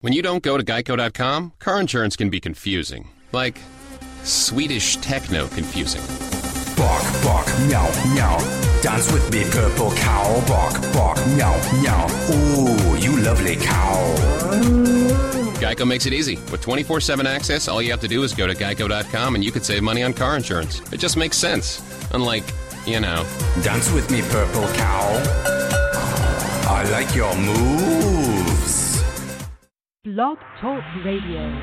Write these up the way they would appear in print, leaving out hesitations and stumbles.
When you don't go to Geico.com, car insurance can be confusing. Like Swedish techno confusing. Bark, bark, meow, meow. Dance with me, purple cow. Bark, bark, meow, meow. Ooh, you lovely cow. Geico makes it easy. With 24/7 access, all you have to do is go to Geico.com and you could save money on car insurance. It just makes sense. Unlike, Dance with me, purple cow. I like your moves. Blog Talk Radio.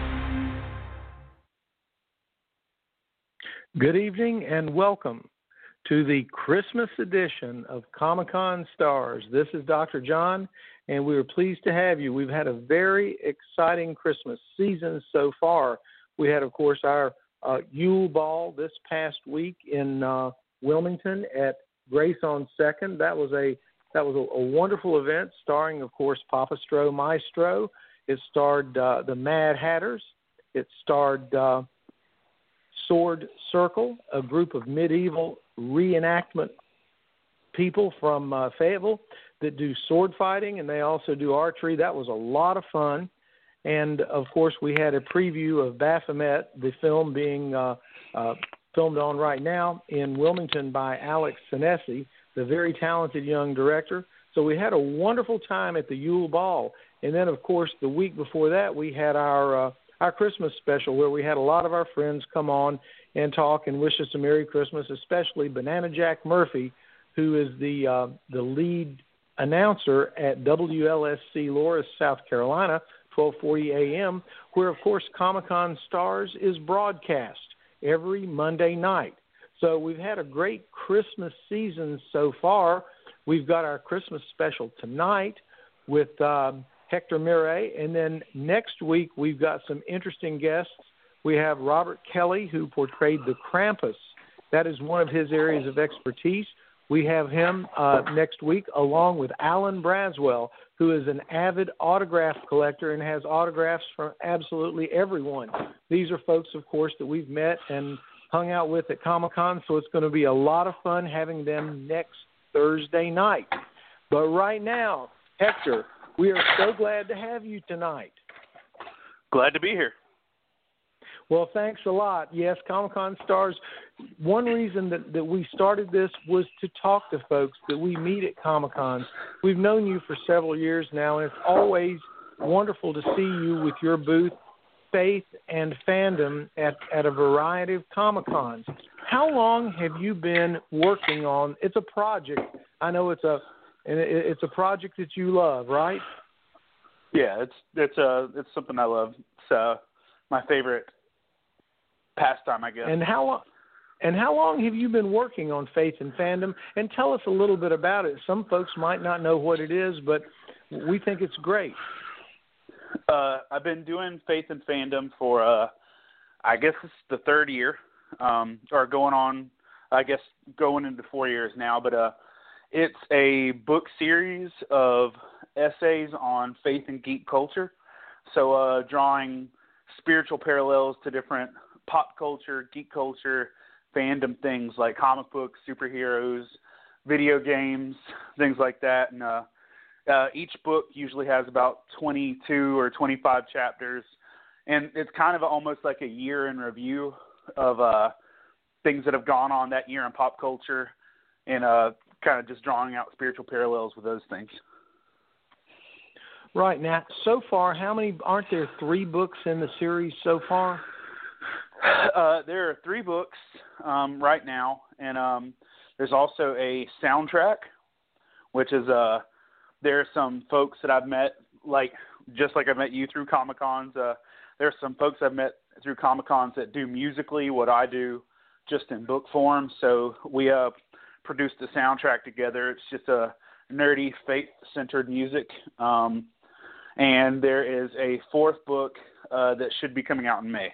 Good evening and welcome to the Christmas edition of Comic-Con Stars. This is Dr. John, and we are pleased to have you. We've had a very exciting Christmas season so far. We had, of course, our Yule Ball this past week in Wilmington at Grace on 2nd. That was a wonderful event, starring, of course, Papastro Maestro. It starred the Mad Hatters. It starred Sword Circle, a group of medieval reenactment people from Fayetteville that do sword fighting, and they also do archery. That was a lot of fun. And, of course, we had a preview of Baphomet, the film being filmed on right now in Wilmington by Alex Sinesi, the very talented young director. So we had a wonderful time at the Yule Ball. And then, of course, the week before that, we had our Christmas special where we had a lot of our friends come on and talk and wish us a Merry Christmas, especially Banana Jack Murphy, who is the lead announcer at WLSC Loris, South Carolina, 1240 a.m., where, of course, Comic-Con Stars is broadcast every Monday night. So we've had a great Christmas season so far. We've got our Christmas special tonight with Hector Miret, and then next week we've got some interesting guests. We have Robert Kelly, who portrayed the Krampus. That is one of his areas of expertise. We have him next week, along with Alan Braswell, who is an avid autograph collector and has autographs from absolutely everyone. These are folks, of course, that we've met and hung out with at Comic-Con, so it's going to be a lot of fun having them next Thursday night. But right now, Hector, we are so glad to have you tonight. Glad to be here. Well, thanks a lot. Yes, Comic-Con Stars, one reason that we started this was to talk to folks that we meet at Comic-Cons. We've known you for several years now, and it's always wonderful to see you with your booth, Faith and Fandom, at a variety of Comic-Cons. How long have you been working on? It's a project. I know it's a project that you love, right? Yeah, it's something I love. It's my favorite pastime, I guess. And how long have you been working on Faith and Fandom? And tell us a little bit about it. Some folks might not know what it is, but we think it's great. I've been doing Faith and Fandom for, I guess it's the third year, or going into 4 years now. But it's a book series of essays on faith and geek culture. So drawing spiritual parallels to different pop culture, geek culture, fandom things like comic books, superheroes, video games, things like that. And each book usually has about 22 or 25 chapters. And it's kind of almost like a year in review of things that have gone on that year in pop culture, and kind of just drawing out spiritual parallels with those things. Right. Now, so far, aren't there 3 books in the series so far? There are 3 books right now, and there's also a soundtrack, which is there are some folks that I've met, just like I met you through Comic-Cons. There are some folks I've met through Comic-Cons that do musically what I do just in book form. So we produced a soundtrack together. It's just a nerdy, faith-centered music. And there is a 4th book that should be coming out in May.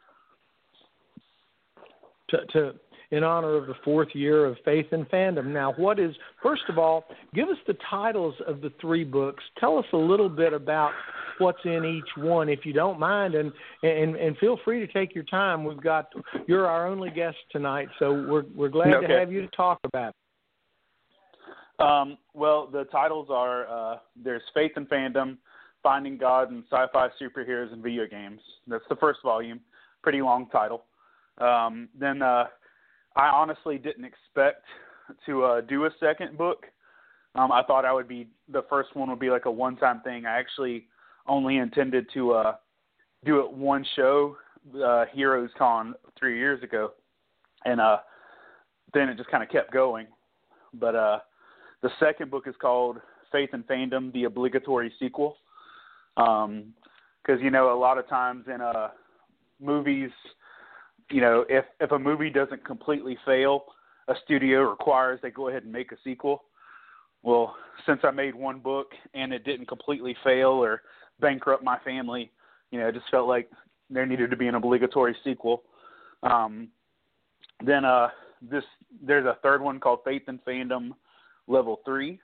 In honor of the 4th year of Faith and Fandom. Now, first of all, give us the titles of the 3 books. Tell us a little bit about what's in each one, if you don't mind, and feel free to take your time. You're our only guest tonight, so we're glad to have you to talk about it. Well, the titles are there's Faith and Fandom, Finding God and Sci-Fi Superheroes and Video Games. That's the first volume. Pretty long title. Then I honestly didn't expect to do a second book. I thought the first one would be like a one-time thing. I actually only intended to do it one show, Heroes Con 3 years ago. And then it just kind of kept going. But the second book is called Faith and Fandom, the obligatory sequel. Because, a lot of times in movies, if a movie doesn't completely fail, a studio requires they go ahead and make a sequel. Well, since I made one book and it didn't completely fail or bankrupt my family, I just felt like there needed to be an obligatory sequel. Then there's a third one called Faith and Fandom Level 3.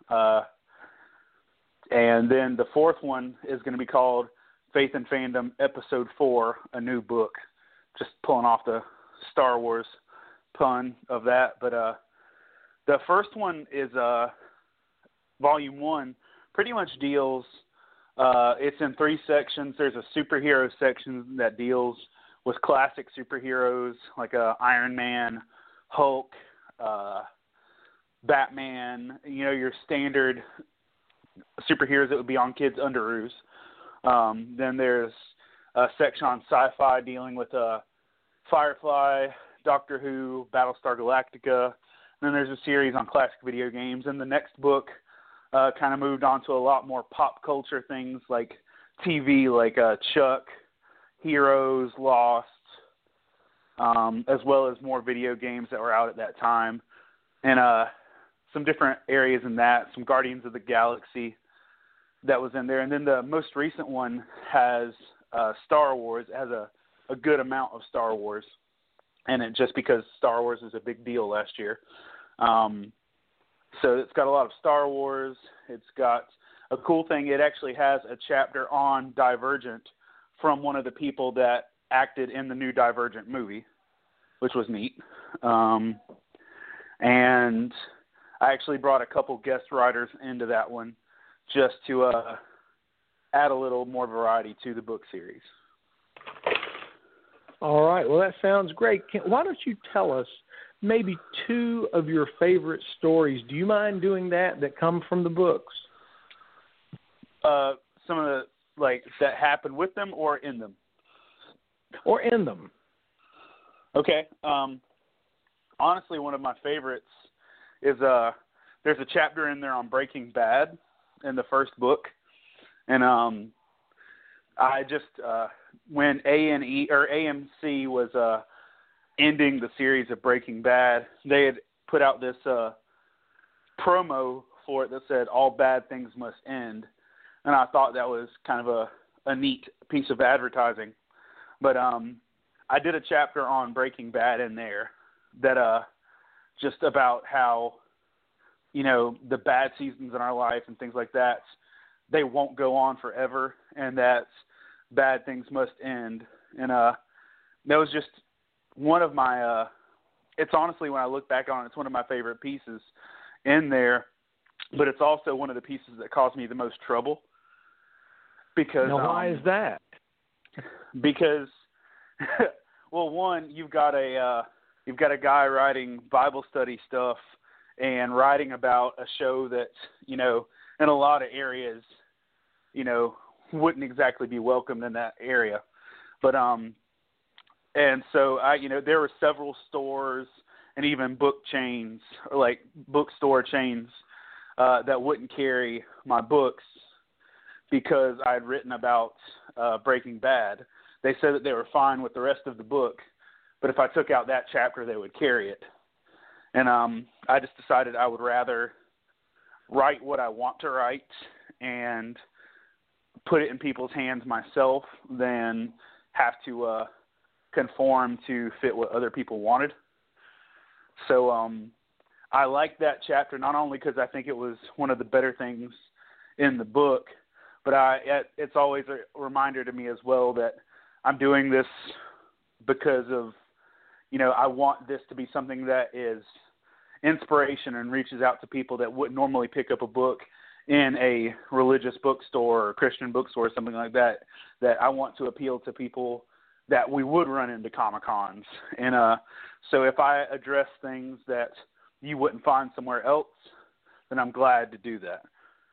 And then the fourth one is going to be called Faith and Fandom Episode 4, A New Book. Just pulling off the Star Wars pun of that. But the first one is Volume 1, pretty much deals, it's in 3 sections. There's a superhero section that deals with classic superheroes like Iron Man, Hulk, Batman, your standard superheroes that would be on kids' underoos. Then there's a section on sci-fi dealing with Firefly, Doctor Who, Battlestar Galactica. Then there's a series on classic video games. And the next book kind of moved on to a lot more pop culture things like TV, like Chuck, Heroes, Lost, as well as more video games that were out at that time. And some different areas in that, some Guardians of the Galaxy that was in there. And then the most recent one has Star Wars. It has a good amount of Star Wars in it just because Star Wars is a big deal last year. So it's got a lot of Star Wars. It's got a cool thing. It actually has a chapter on Divergent from one of the people that acted in the new Divergent movie, which was neat. And I actually brought a couple guest writers into that one just to add a little more variety to the book series. All right. Well, that sounds great. Why don't you tell us maybe 2 of your favorite stories? Do you mind doing that come from the books? Some of the, that happened with them or in them? Or in them. Okay. Honestly, one of my favorites is there's a chapter in there on Breaking Bad in the first book. And I just when AMC was ending the series of Breaking Bad, they had put out this promo for it that said all bad things must end. And I thought that was kind of a neat piece of advertising. But I did a chapter on Breaking Bad in there that just about how, the bad seasons in our life and things like that, they won't go on forever, and that bad things must end. And that was just one of my it's honestly, when I look back on it, it's one of my favorite pieces in there, but it's also one of the pieces that caused me the most trouble. Because now, why is that? Because, well, one, you've got a guy writing Bible study stuff and writing about a show that, in a lot of areas, wouldn't exactly be welcomed in that area. But and so there were several stores and even book chains, or like bookstore chains, that wouldn't carry my books because I had written about Breaking Bad. They said that they were fine with the rest of the book, but if I took out that chapter, they would carry it. And I just decided I would rather write what I want to write and put it in people's hands myself than have to conform to fit what other people wanted. So I like that chapter not only because I think it was one of the better things in the book, but it's always a reminder to me as well that I'm doing this because of, I want this to be something that is inspiration and reaches out to people that wouldn't normally pick up a book in a religious bookstore or Christian bookstore or something like that, that I want to appeal to people that we would run into Comic-Cons. And so if I address things that you wouldn't find somewhere else, then I'm glad to do that.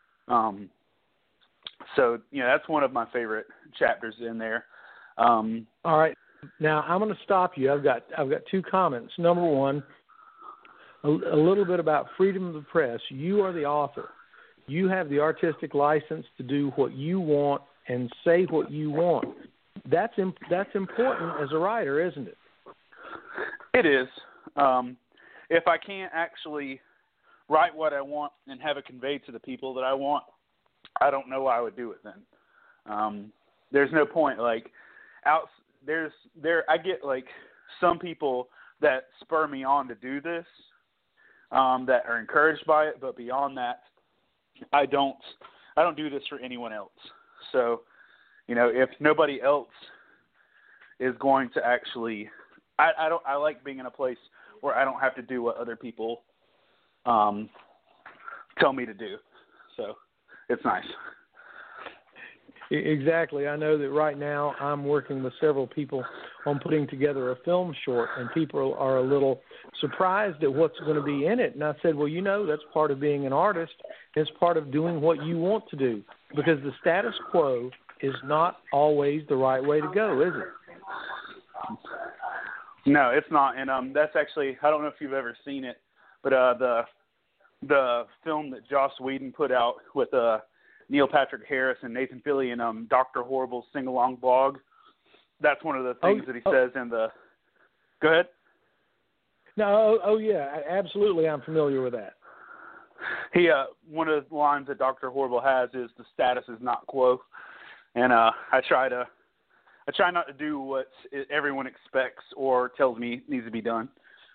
So, that's one of my favorite chapters in there. All right. Now, I'm going to stop you. I've got two comments. Number one, a little bit about freedom of the press. You are the author. You have the artistic license to do what you want and say what you want. That's important as a writer, isn't it? It is. If I can't actually write what I want and have it conveyed to the people that I want, I don't know why I would do it then. There's no point. Like, I get like some people that spur me on to do this, that are encouraged by it, but beyond that, I don't do this for anyone else. So, if nobody else is going to actually, I like being in a place where I don't have to do what other people tell me to do. So it's nice. Exactly. I know that right now I'm working with several people on putting together a film short, and people are a little surprised at what's going to be in it. And I said, well, that's part of being an artist. It's part of doing what you want to do, because the status quo is not always the right way to go, is it? No, it's not. And that's actually, I don't know if you've ever seen it, but the film that Joss Whedon put out with Neil Patrick Harris and Nathan Fillion, Dr. Horrible's sing-along blog, that's one of the things that he says in the – go ahead. No, yeah, absolutely, I'm familiar with that. He one of the lines that Dr. Horrible has is the status is not quo, and I try not to do what everyone expects or tells me needs to be done.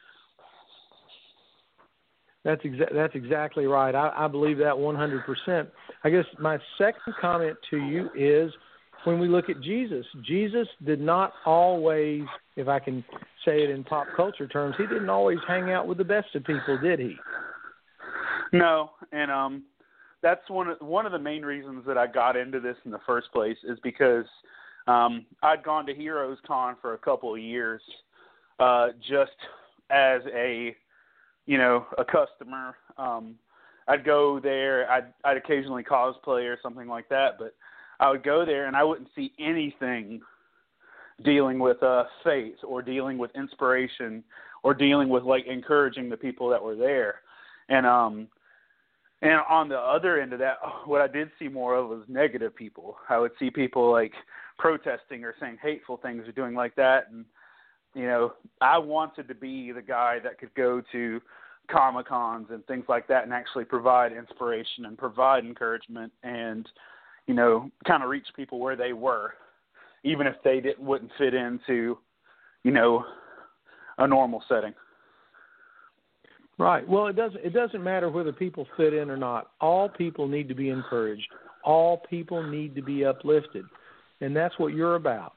That's exactly right. I believe that 100%. I guess my second comment to you is, when we look at Jesus did not always, if I can say it in pop culture terms, he didn't always hang out with the best of people, did he? No, and that's one of the main reasons that I got into this in the first place, is because I'd gone to Heroes Con for a couple of years, just as a customer. I'd go there. I'd occasionally cosplay or something like that, but I would go there and I wouldn't see anything dealing with faith or dealing with inspiration or dealing with like encouraging the people that were there. And on the other end of that, what I did see more of was negative people. I would see people like protesting or saying hateful things or doing like that. And, I wanted to be the guy that could go to Comic-Cons and things like that and actually provide inspiration and provide encouragement and, kind of reach people where they were, even if they wouldn't fit into, a normal setting. Right. Well, it doesn't matter whether people fit in or not. All people need to be encouraged. All people need to be uplifted, and that's what you're about.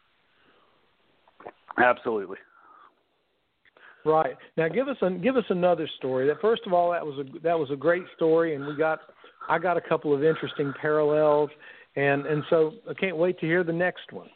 Absolutely. Right. Now, give us another story. That, first of all, that was a great story, and I got a couple of interesting parallels, and so I can't wait to hear the next one.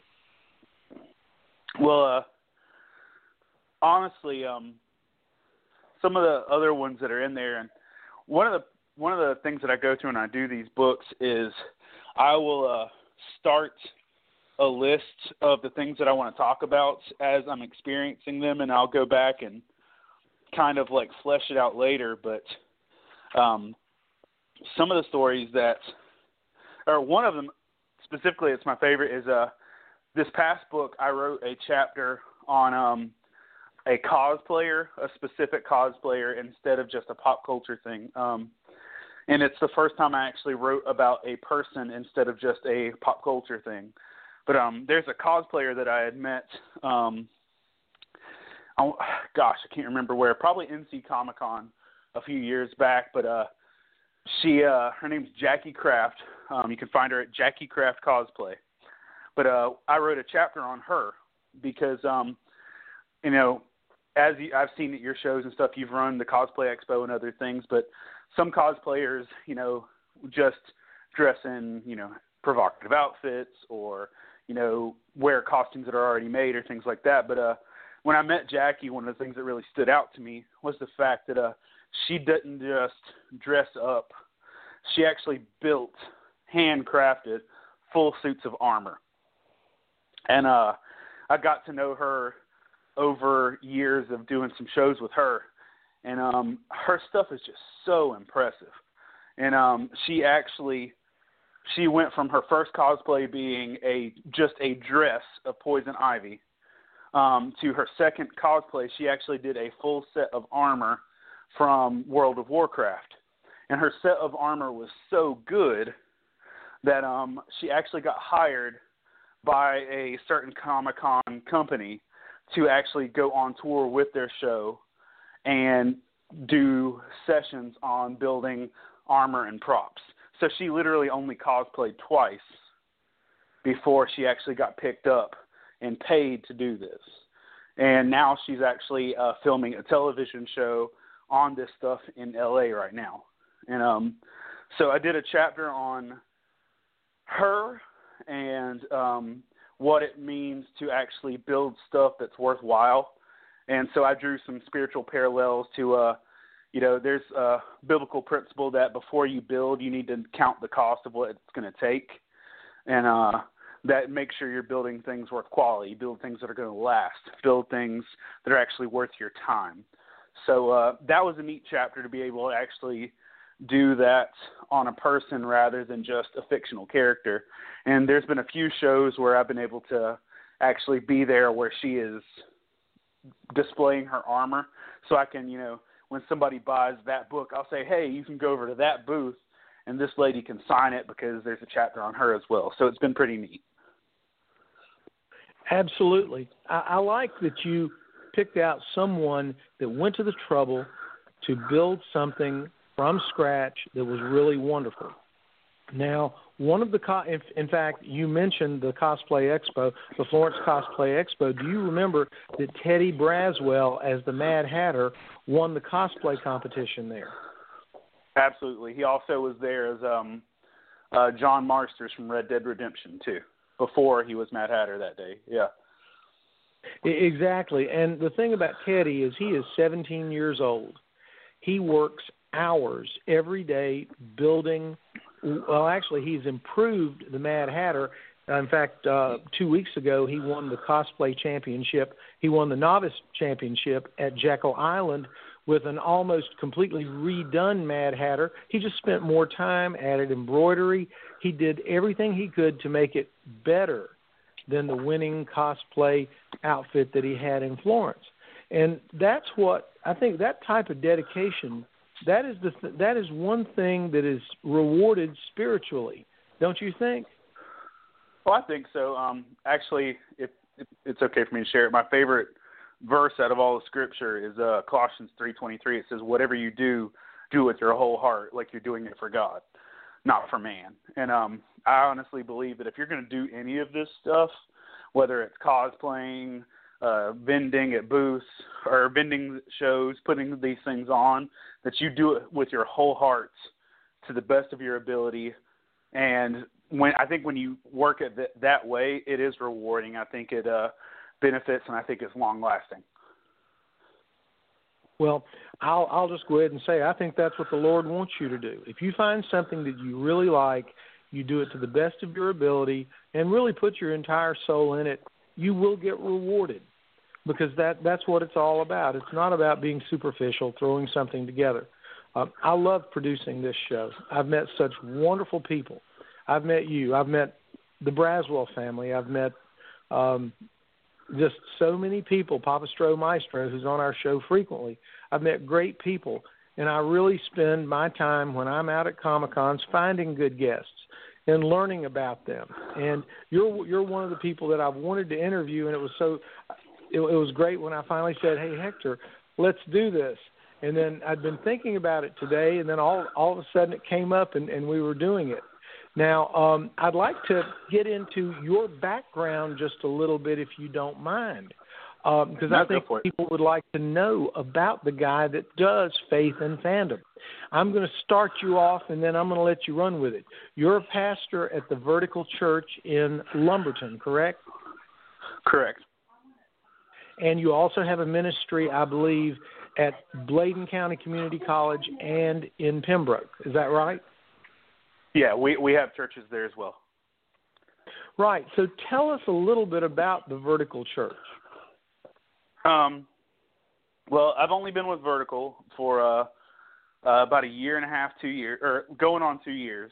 Well, honestly, some of the other ones that are in there, and one of the things that I go through when I do these books is I will start a list of the things that I want to talk about as I'm experiencing them, and I'll go back and kind of like flesh it out later. But some of the stories or one of them specifically, it's my favorite, is this past book I wrote a chapter on a cosplayer, a specific cosplayer, instead of just a pop culture thing. And it's the first time I actually wrote about a person instead of just a pop culture thing. But there's a cosplayer that I had met, I can't remember where, probably NC Comic-Con a few years back, but her name's Jackie Craft. You can find her at Jackie Craft Cosplay. But I wrote a chapter on her because, I've seen at your shows and stuff, you've run the Cosplay Expo and other things, but some cosplayers, just dress in, provocative outfits or, wear costumes that are already made or things like that. But when I met Jackie, one of the things that really stood out to me was the fact that she didn't just dress up. She actually built, handcrafted, full suits of armor. And I got to know her over years of doing some shows with her. And her stuff is just so impressive. And she went from her first cosplay being just a dress of Poison Ivy to her second cosplay. She actually did a full set of armor from World of Warcraft. And her set of armor was so good that she actually got hired by a certain Comic-Con company to actually go on tour with their show and do sessions on building armor and props. So she literally only cosplayed twice before she actually got picked up and paid to do this. And now she's actually filming a television show on this stuff in LA right now. And so I did a chapter on her and what it means to actually build stuff that's worthwhile. And so I drew some spiritual parallels to, there's a biblical principle that before you build, you need to count the cost of what it's going to take. And that makes sure you're building things worth quality, build things that are going to last, build things that are actually worth your time. So that was a neat chapter to be able to actually do that on a person rather than just a fictional character. And there's been a few shows where I've been able to actually be there where she is displaying her armor. So I can, when somebody buys that book, I'll say, hey, you can go over to that booth and this lady can sign it because there's a chapter on her as well. So it's been pretty neat. Absolutely. I like that you picked out someone that went to the trouble to build something from scratch that was really wonderful. Now, one of the in fact, you mentioned the Cosplay Expo, the Florence Cosplay Expo. Do you remember that Teddy Braswell, as the Mad Hatter, won the cosplay competition there? Absolutely. He also was there as John Marsters from Red Dead Redemption, too, before he was Mad Hatter that day. Yeah. Exactly. And the thing about Teddy is he is 17 years old. He works hours every day building. Well, actually, he's improved the Mad Hatter. In fact, 2 weeks ago, he won the cosplay championship. He won the novice championship at Jekyll Island with an almost completely redone Mad Hatter. He just spent more time, added embroidery. He did everything he could to make it better than the winning cosplay outfit that he had in Florence. And that's what I think, that type of dedication, that is one thing that is rewarded spiritually, don't you think? Well, I think so. Actually, if it's okay for me to share it, my favorite verse out of all the Scripture is Colossians 3:23. It says, "Whatever you do, do with your whole heart, like you're doing it for God, not for man." And I honestly believe that if you're going to do any of this stuff, whether it's cosplaying, vending at booths, or vending shows, putting these things on, that you do it with your whole heart to the best of your ability. And I think when you work at that way, it is rewarding. I think it benefits, and I think it's long-lasting. Well, I'll just go ahead and say I think that's what the Lord wants you to do. If you find something that you really like, you do it to the best of your ability and really put your entire soul in it, you will get rewarded, because that's what it's all about. It's not about being superficial, throwing something together. I love producing this show. I've met such wonderful people. I've met you. I've met the Braswell family. I've met just so many people, Papa Stro Maestro, who's on our show frequently. I've met great people, and I really spend my time when I'm out at Comic-Cons finding good guests and learning about them. And you're one of the people that I've wanted to interview, and it was great when I finally said, "Hey, Hector, let's do this." And then I'd been thinking about it today, and then all of a sudden it came up, and we were doing it. Now, I'd like to get into your background just a little bit, if you don't mind. because I think people would like to know about the guy that does Faith and Fandom. I'm going to start you off, and then I'm going to let you run with it. You're a pastor at the Vertical Church in Lumberton, correct? Correct. And you also have a ministry, I believe, at Bladen County Community College and in Pembroke. Is that right? Yeah, we have churches there as well. Right. So tell us a little bit about the Vertical Church. Well, I've only been with Vertical for about a year and a half, 2 years, or going on 2 years.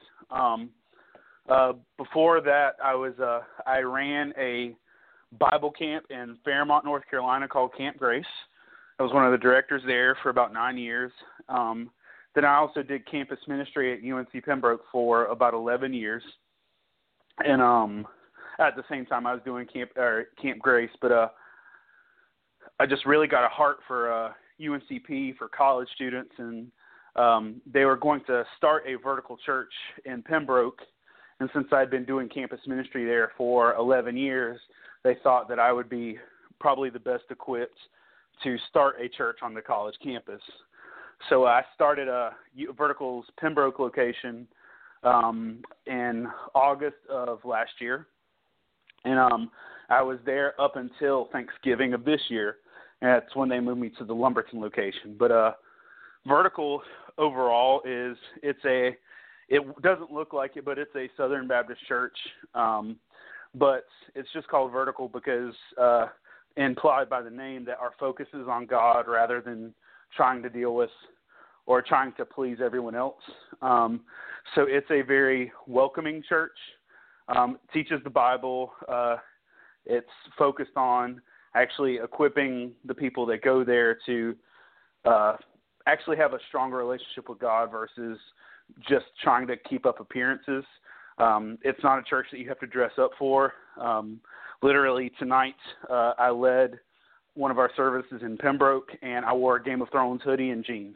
Before that, I ran a Bible camp in Fairmont, North Carolina called Camp Grace. I was one of the directors there for about 9 years. Then I also did campus ministry at UNC Pembroke for about 11 years. And at the same time, I was doing Camp Grace, but I just really got a heart for UNCP, for college students, and they were going to start a vertical church in Pembroke. And since I'd been doing campus ministry there for 11 years, they thought that I would be probably the best equipped to start a church on the college campus. So I started Vertical's Pembroke location in August of last year. And I was there up until Thanksgiving of this year. And that's when they moved me to the Lumberton location. But Vertical overall it doesn't look like it, but it's a Southern Baptist church. But it's just called Vertical because implied by the name that our focus is on God rather than trying to deal with or trying to please everyone else. So it's a very welcoming church. Teaches the Bible. It's focused on actually equipping the people that go there to actually have a stronger relationship with God versus just trying to keep up appearances. It's not a church that you have to dress up for. Literally tonight, I led one of our services in Pembroke, and I wore a Game of Thrones hoodie and jeans.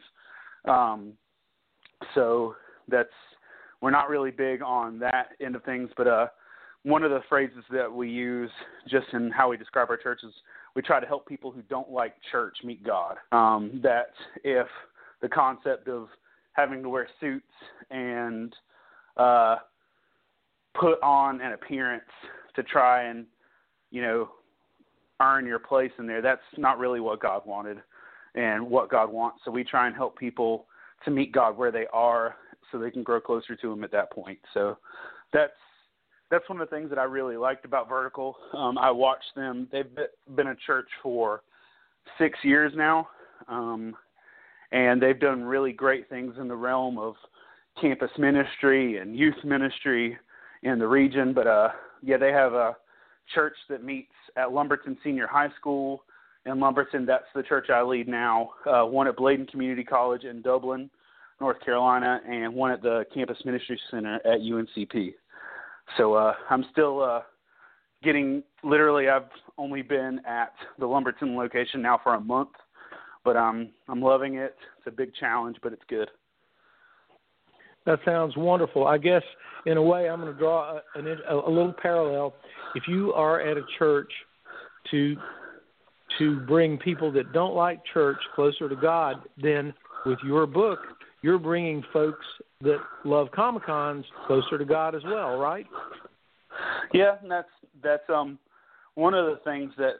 So we're not really big on that end of things, but one of the phrases that we use just in how we describe our church is we try to help people who don't like church meet God. That if the concept of having to wear suits and put on an appearance to try and, earn your place in there, that's not really what God wanted and what God wants. So we try and help people to meet God where they are so they can grow closer to Him at that point. So that's one of the things that I really liked about Vertical. I watched them. They've been a church for 6 years now, and they've done really great things in the realm of campus ministry and youth ministry in the region. But, they have a church that meets at Lumberton Senior High School in Lumberton. That's the church I lead now, one at Bladen Community College in Dublin, North Carolina, and one at the Campus Ministry Center at UNCP. So I'm still I've only been at the Lumberton location now for a month, but I'm loving it. It's a big challenge, but it's good. That sounds wonderful. I guess, in a way, I'm going to draw a little parallel. If you are at a church to bring people that don't like church closer to God, then with your book, you're bringing folks that love Comic-Cons closer to God as well, right? Yeah, and that's one of the things that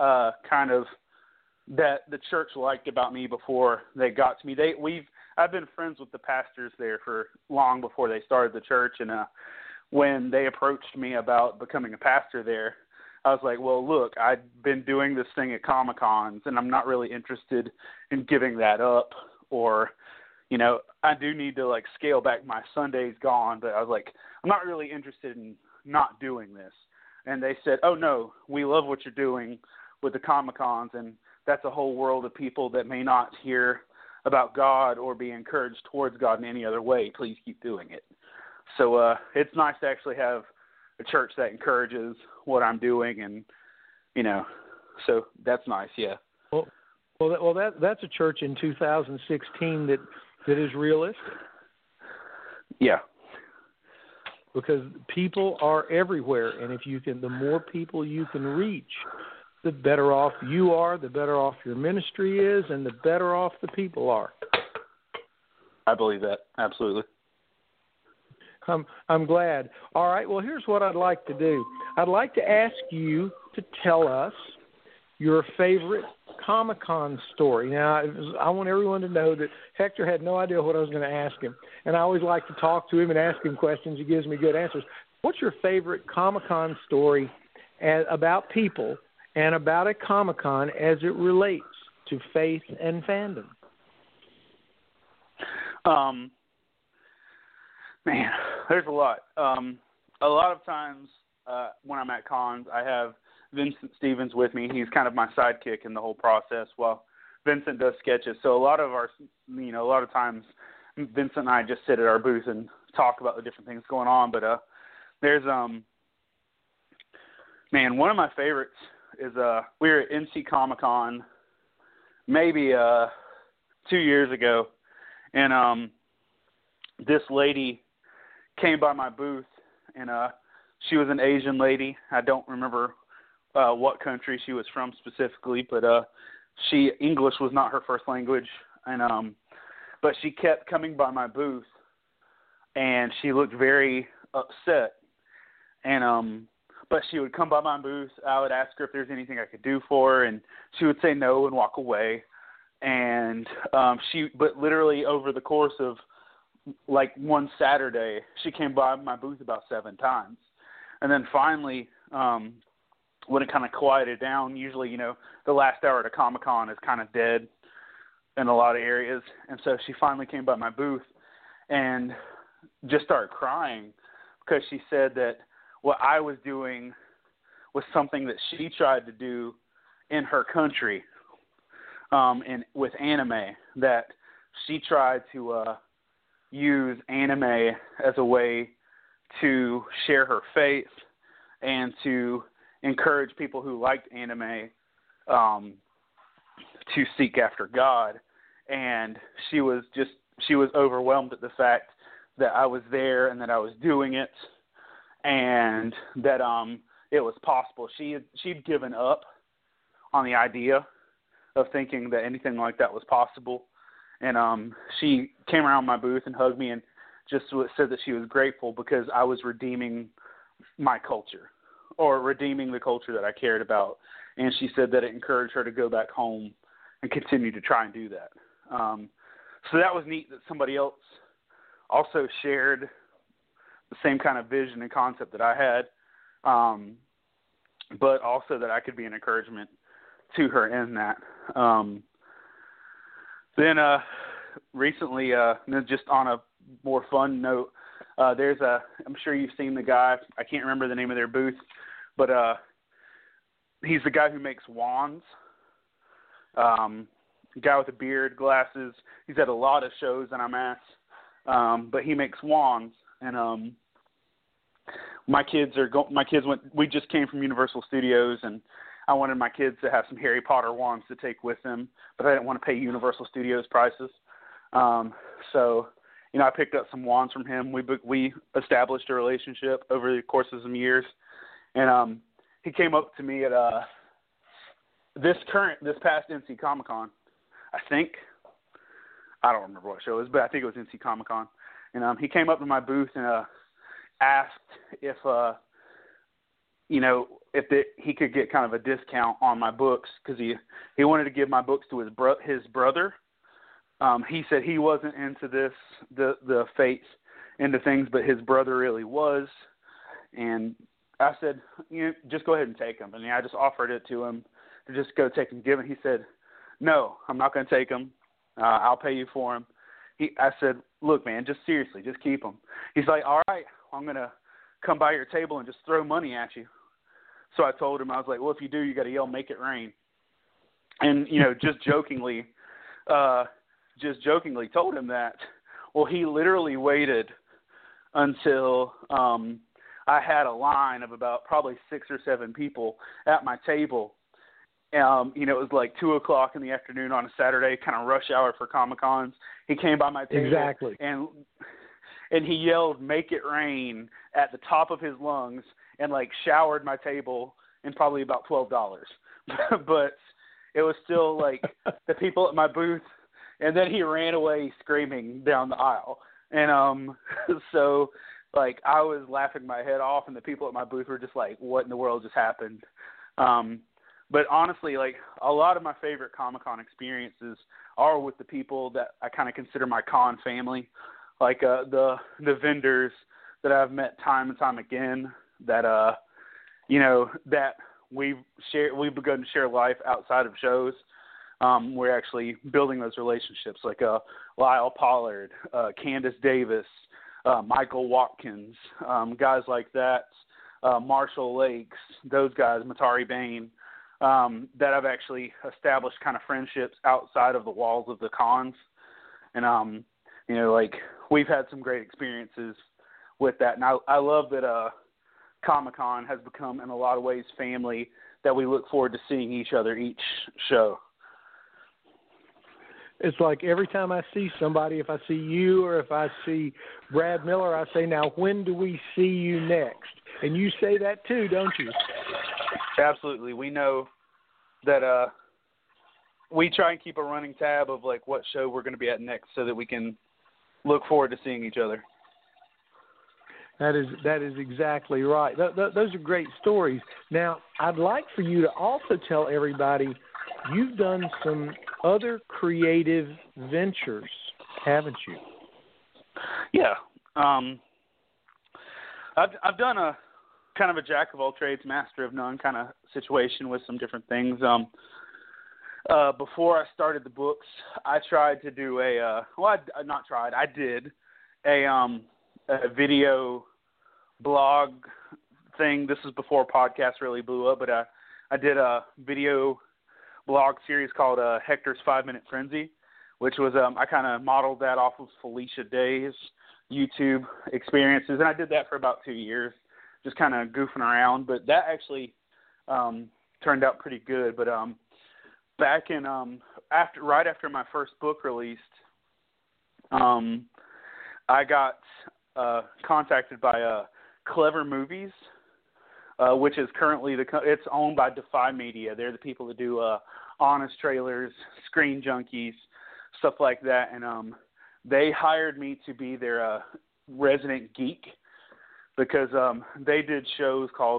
that the church liked about me before they got to me. I've been friends with the pastors there for long before they started the church, and when they approached me about becoming a pastor there, I was like, well, look, I've been doing this thing at Comic-Cons, and I'm not really interested in giving that up, or, I do need to, scale back. My Sunday's gone, but I was like, I'm not really interested in not doing this. And they said, oh, no, we love what you're doing with the Comic-Cons, and that's a whole world of people that may not hear about God or be encouraged towards God in any other way. Please keep doing it. So it's nice to actually have a church that encourages what I'm doing, and so that's nice. Yeah. Well, that's a church in 2016 that is realistic. Yeah. Because people are everywhere, and the more people you can reach, the better off you are, the better off your ministry is, and the better off the people are. I believe that. Absolutely. I'm glad. All right, well, here's what I'd like to do. I'd like to ask you to tell us your favorite Comic-Con story. Now, I want everyone to know that Hector had no idea what I was going to ask him, and I always like to talk to him and ask him questions. He gives me good answers. What's your favorite Comic-Con story about people and about a Comic-Con as it relates to faith and fandom? Man, there's a lot. A lot of times when I'm at cons, I have Vincent Stevens with me. He's kind of my sidekick in the whole process while Vincent does sketches. So a lot of times Vincent and I just sit at our booth and talk about the different things going on. But there's one of my favorites is we were at NC Comic-Con maybe 2 years ago, and this lady came by my booth, and she was an Asian lady. I don't remember what country she was from specifically, but English was not her first language, and but she kept coming by my booth, and she looked very upset, and but she would come by my booth. I would ask her if there's anything I could do for her, and she would say no and walk away, and but literally over the course of like one Saturday, she came by my booth about 7 times. And then finally, when it kind of quieted down, usually, the last hour at a Comic-Con is kind of dead in a lot of areas. And so she finally came by my booth and just started crying because she said that what I was doing was something that she tried to do in her country and with anime, that she tried to use anime as a way to share her faith and to encourage people who liked anime to seek after God. And she was overwhelmed at the fact that I was there and that I was doing it and that it was possible. She'd given up on the idea of thinking that anything like that was possible. And she came around my booth and hugged me and just said that she was grateful because I was redeeming my culture or redeeming the culture that I cared about. And she said that it encouraged her to go back home and continue to try and do that. So that was neat that somebody else also shared the same kind of vision and concept that I had, but also that I could be an encouragement to her in that. Then recently, just on a more fun note, I'm sure you've seen the guy, I can't remember the name of their booth, but he's the guy who makes wands, guy with a beard, glasses. He's at a lot of shows that I'm at, but he makes wands. And we just came from Universal Studios, and I wanted my kids to have some Harry Potter wands to take with them, but I didn't want to pay Universal Studios prices. So, I picked up some wands from him. We established a relationship over the course of some years, and he came up to me at this past NC Comic-Con, I think. I don't remember what show it was, but I think it was NC Comic-Con. And he came up to my booth and asked if he could get kind of a discount on my books because he wanted to give my books to his brother. He said he wasn't into the faith, into things, but his brother really was. And I said, just go ahead and take them. And I just offered it to him to just go take and give it. He said, no, I'm not going to take them. I'll pay you for them. I said, look, man, just seriously, just keep them. He's like, all right, I'm going to come by your table and just throw money at you. So I told him, I was like, well, if you do, you got to yell, make it rain. And, just jokingly told him that. Well, he literally waited until I had a line of about probably 6 or 7 people at my table. It was like 2:00 in the afternoon on a Saturday, kind of rush hour for Comic-Cons. He came by my table exactly. and he yelled, make it rain at the top of his lungs and showered my table in probably about $12 but it was still like the people at my booth, and then he ran away screaming down the aisle. And so like I was laughing my head off, and the people at my booth were just like, what in the world just happened? But honestly, like a lot of my favorite Comic-Con experiences are with the people that I kind of consider my con family, like the vendors that I've met time and time again, that you know, that we've begun to share life outside of shows. We're actually building those relationships, like Lyle Pollard, Candace Davis, Michael Watkins, guys like that, Marshall Lakes, those guys, Matari Bain, that I've actually established kind of friendships outside of the walls of the cons. And, you know, like we've had some great experiences with that. And I love that Comic-Con has become, in a lot of ways, family, that we look forward to seeing each other each show. It's like every time I see somebody, if I see you or if I see Brad Miller, I say, now, when do we see you next? And you say that too, don't you? Absolutely. We know that we try and keep a running tab of like what show we're going to be at next so that we can look forward to seeing each other. That is exactly right. Those are great stories. Now, I'd like for you to also tell everybody you've done some other creative ventures, haven't you? Yeah. I've done a kind of a jack of all trades, master of none kind of situation with some different things. Before I started the books, I tried to do I did a video blog thing. This is before podcasts really blew up, but I did a video blog series called Hector's 5-Minute Frenzy, which was I kind of modeled that off of Felicia Day's YouTube experiences, and I did that for about 2 years, just kind of goofing around. But that actually turned out pretty good. But back in right after my first book released, I got contacted by Clever Movies, which is currently it's owned by Defy Media. They're the people that do Honest Trailers, Screen Junkies, stuff like that. And they hired me to be their resident geek because they did shows called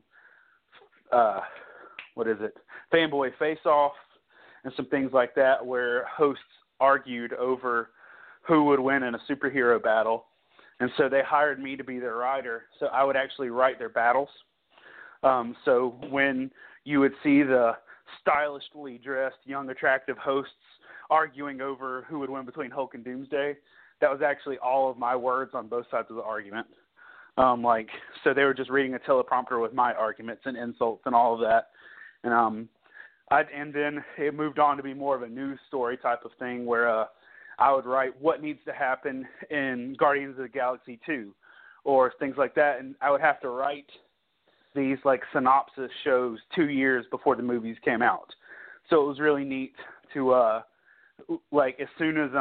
Fanboy Face Off and some things like that, where hosts argued over who would win in a superhero battle. And so they hired me to be their writer, so I would actually write their battles. So when you would see the stylishly dressed, young, attractive hosts arguing over who would win between Hulk and Doomsday, that was actually all of my words on both sides of the argument. So they were just reading a teleprompter with my arguments and insults and all of that. And then it moved on to be more of a news story type of thing where I would write what needs to happen in Guardians of the Galaxy 2 or things like that. And I would have to write these like synopsis shows 2 years before the movies came out. So it was really neat to as soon as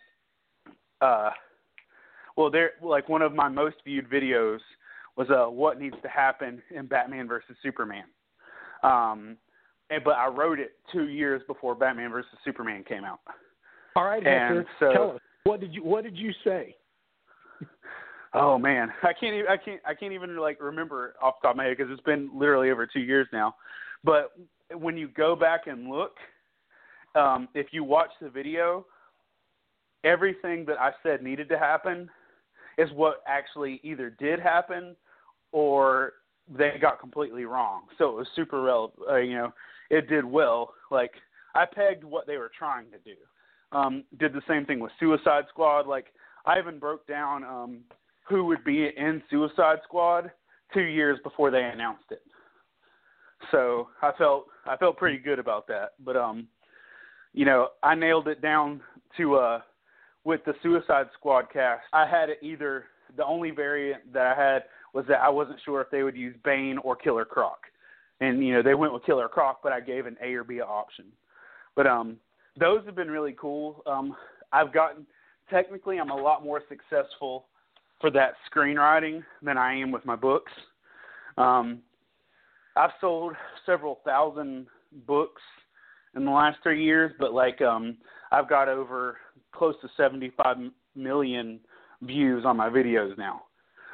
one of my most viewed videos was what needs to happen in Batman versus Superman. But I wrote it 2 years before Batman versus Superman came out. All right, Hector, tell us, what did you say? Oh man, I can't even like remember off the top of my head because it's been literally over 2 years now. But when you go back and look, if you watch the video, everything that I said needed to happen is what actually either did happen or they got completely wrong. So it was super relevant. It did well. Like I pegged what they were trying to do. Did the same thing with Suicide Squad. Like I even broke down who would be in Suicide Squad 2 years before they announced it. So I felt pretty good about that. But I nailed it down to with the Suicide Squad cast. I had it either the only variant that I had was that I wasn't sure if they would use Bane or Killer Croc. And they went with Killer Croc, but I gave an A or B option. But those have been really cool. I'm a lot more successful for that screenwriting than I am with my books. I've sold several thousand books in the last 3 years, but like I've got over close to 75 million views on my videos now.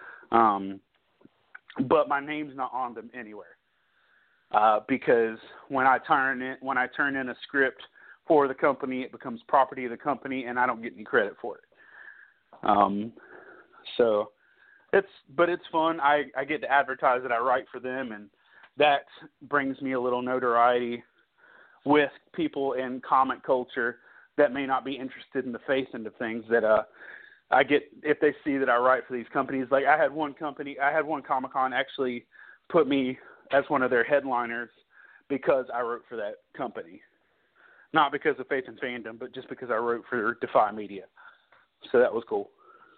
But my name's not on them anywhere. Because when I turn in a script for the company, it becomes property of the company, and I don't get any credit for it. So it's fun. I get to advertise that I write for them, and that brings me a little notoriety with people in comic culture that may not be interested in the face end of things. That I get if they see that I write for these companies. Like I had one Comic-Con actually put me as one of their headliners because I wrote for that company. Not because of Faith and Fandom, but just because I wrote for Defy Media. So that was cool.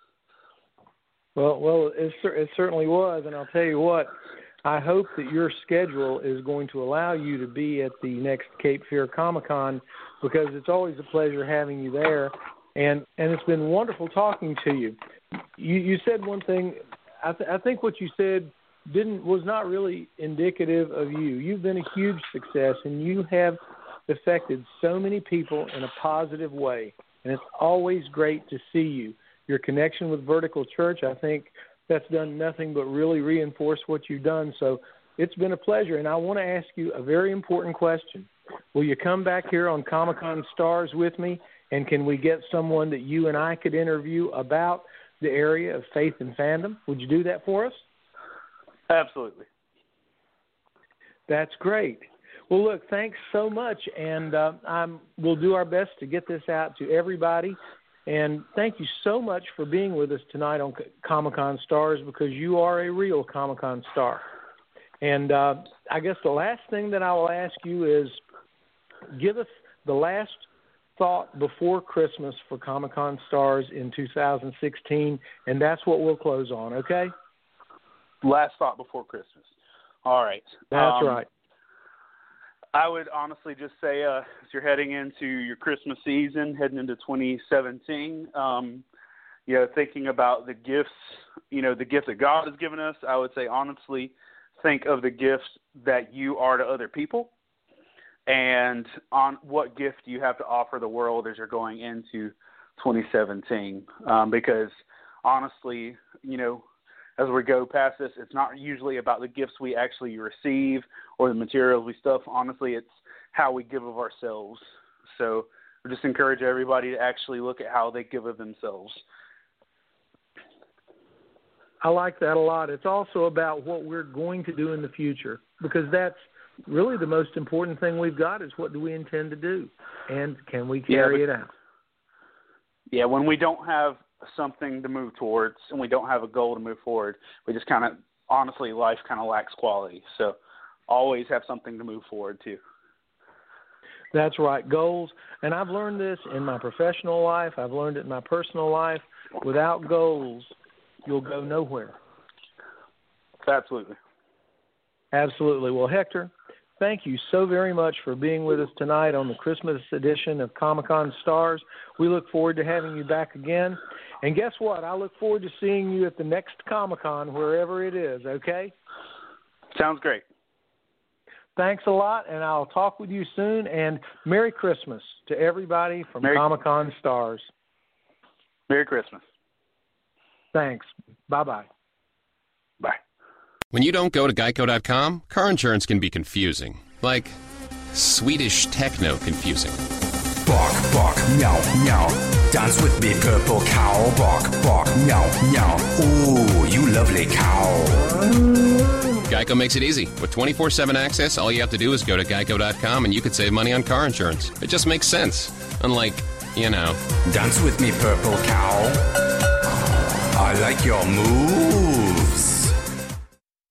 Well, it certainly was, and I'll tell you what, I hope that your schedule is going to allow you to be at the next Cape Fear Comic-Con, because it's always a pleasure having you there, and it's been wonderful talking to you. You said one thing, I think what you said was not really indicative of you. You've been a huge success, and you have affected so many people in a positive way, and it's always great to see you. Your connection with Vertical Church, I think that's done nothing but really reinforce what you've done. So it's been a pleasure, and I want to ask you a very important question. Will you come back here on Comic-Con Stars with me, and can we get someone that you and I could interview about the area of Faith and Fandom? Would you do that for us? Absolutely. That's great. Well, look, thanks so much, and we'll do our best to get this out to everybody. And thank you so much for being with us tonight on Comic-Con Stars, because you are a real Comic-Con star. And I guess the last thing that I will ask you is give us the last thought before Christmas for Comic-Con Stars in 2016, and that's what we'll close on, okay? Last thought before Christmas. All right. That's right. I would honestly just say as you're heading into your Christmas season, heading into 2017, thinking about the gifts, the gifts that God has given us, I would say honestly think of the gifts that you are to other people and on what gift you have to offer the world as you're going into 2017. Because honestly, as we go past this, it's not usually about the gifts we actually receive or the materials we stuff. Honestly, it's how we give of ourselves. So I just encourage everybody to actually look at how they give of themselves. I like that a lot. It's also about what we're going to do in the future, because that's really the most important thing we've got is what do we intend to do, and can we carry it out? Yeah, when we don't have something to move towards and we don't have a goal to move forward, we just kind of, honestly, life kind of lacks quality. So always have something to move forward to. That's right, goals. And I've learned this in my professional life. I've learned it in my personal life. Without goals, you'll go nowhere. Absolutely. Absolutely. Well, Hector, thank you so very much for being with us tonight on the Christmas edition of Comic-Con Stars. We look forward to having you back again. And guess what? I look forward to seeing you at the next Comic-Con, wherever it is, okay? Sounds great. Thanks a lot, and I'll talk with you soon. And Merry Christmas to everybody from Comic-Con Stars. Merry Christmas. Thanks. Bye-bye. Bye. When you don't go to Geico.com, car insurance can be confusing. Like Swedish techno confusing. Bark, bark, meow, meow. Dance with me, purple cow. Bark, bark, meow, meow. Ooh, you lovely cow. Geico makes it easy. With 24/7 access, all you have to do is go to Geico.com and you could save money on car insurance. It just makes sense. Unlike, Dance with me, purple cow. I like your move.